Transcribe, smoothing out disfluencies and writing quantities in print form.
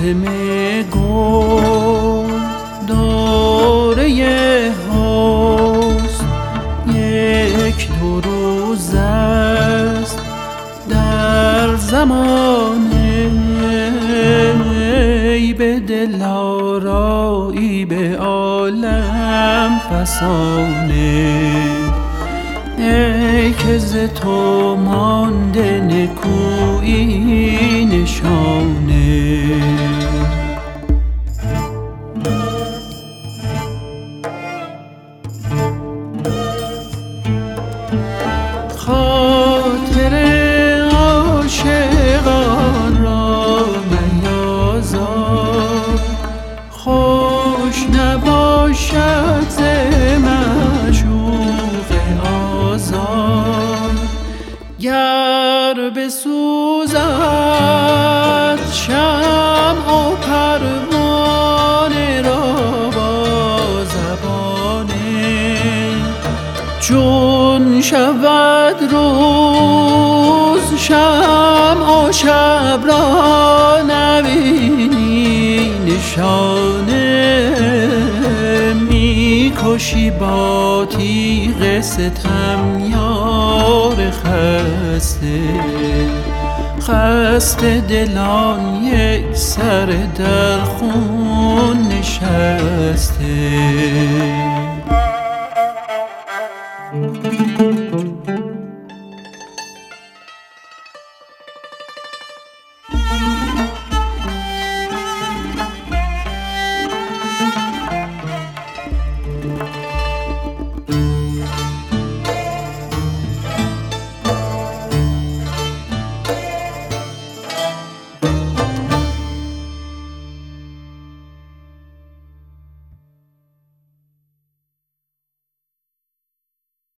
مراسم گل دوره حسن یک دو روز است در زمانه، ای به دل آرایی به عالم فسانه، ای که ز تو مانده نکویی نشانه. خاطر عاشقان را میازار، خوش نباشد ز معشوق آزار. گر بسوزد شمع و پروانه را با زبانه، چون شود روز شمع و شب را نبینی نشانه. میکشی با تیغ ستم یار خسته، خسته دلان یک سر در خون نشسته.